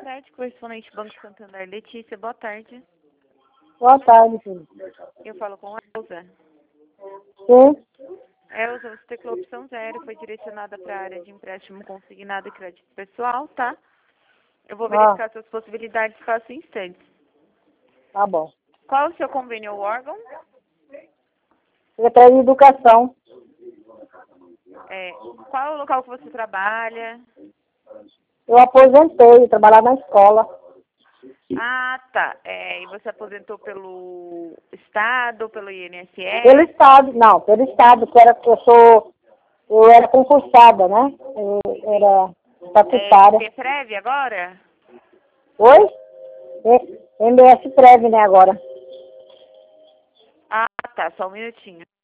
tarde, correspondente Banco Santander. Letícia, boa tarde. Boa tarde, filho. Eu falo com a Elza. Sim? Elza, você teclou opção 0, foi direcionada para a área de empréstimo consignado e crédito pessoal, tá? Eu vou verificar suas possibilidades fácil instantes. Tá bom. Qual o seu convênio ou órgão? Secretaria de Educação. Qual é o local que você trabalha? Eu aposentei, trabalhava na escola. Ah, tá. E você aposentou pelo Estado, pelo INSS? Pelo Estado, não, pelo Estado, eu era concursada, né? Eu era estatutária. Prev agora? Oi? MS Prev, né, agora. Ah, tá. Só um minutinho.